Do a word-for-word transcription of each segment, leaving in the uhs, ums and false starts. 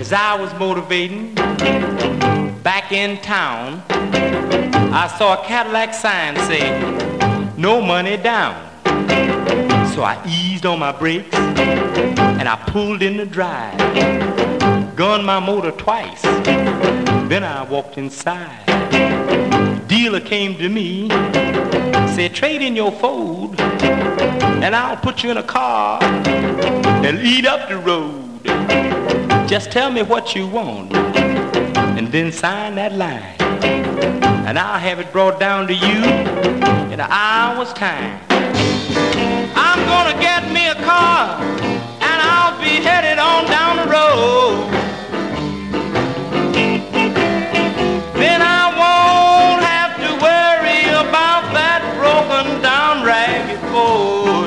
As I was motivating back in town, I saw a Cadillac sign say, no money down. So I eased on my brakes and I pulled in the drive, gunned my motor twice, then I walked inside. Dealer came to me, said, trade in your Ford and I'll put you in a car and lead up the road. Just tell me what you want and then sign that line, and I'll have it brought down to you in an hour's time. I'm gonna get me a car and I'll be headed on down the road. Then I won't have to worry about that broken down ragged Ford.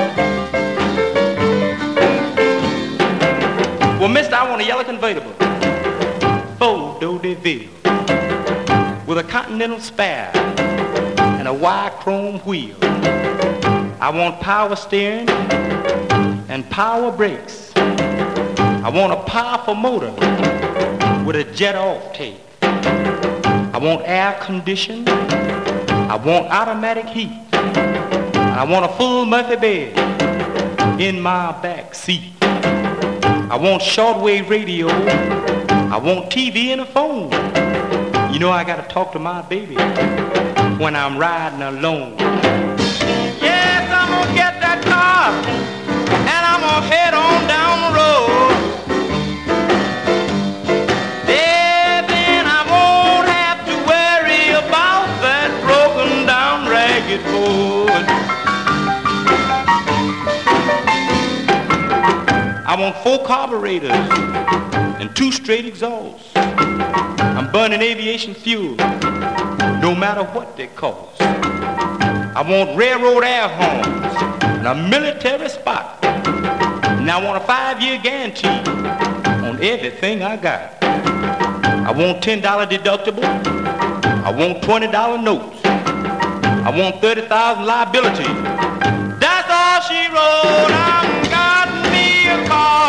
Well, mister, I want a yellow convertible, Ford Deville, with a Continental spare and a wide chrome wheel. I want power steering and power brakes. I want a powerful motor with a jet off tape. I want air conditioning. I want automatic heat. I want a full Murphy bed in my back seat. I want shortwave radio. I want T V and a phone. You know I gotta talk to my baby when I'm riding alone. Yes, I'm gonna get that car and I'm gonna head on down the road. Yeah, then I won't have to worry about that broken down ragged Ford. I want four carburetors and two straight exhausts. I'm burning aviation fuel, no matter what they cost. I want railroad air horns and a military spot. And I want a five-year guarantee on everything I got. I want ten dollar deductible. I want twenty dollar notes. I want thirty thousand liability. That's all she wrote. I'm got me a car.